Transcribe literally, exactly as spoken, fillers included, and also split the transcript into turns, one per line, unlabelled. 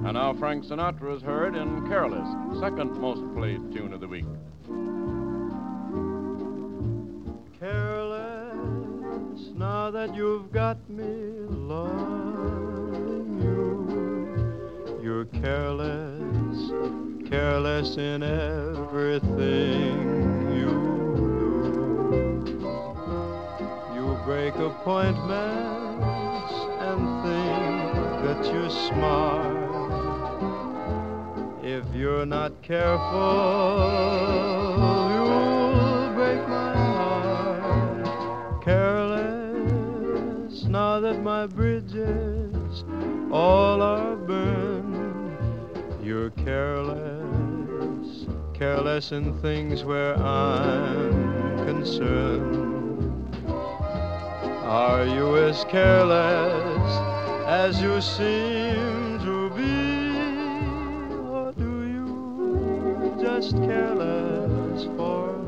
And now Frank Sinatra is heard in Careless, second most played tune of the week.
Careless, now that you've got me loving you. You're careless, careless in everything you do. You break appointments and think that you're smart. If you're not careful, you'll break my heart. Careless, now that my bridges all are burned. You're careless, careless in things where I'm concerned. Are you as careless as you seem to be? Or do you just careless for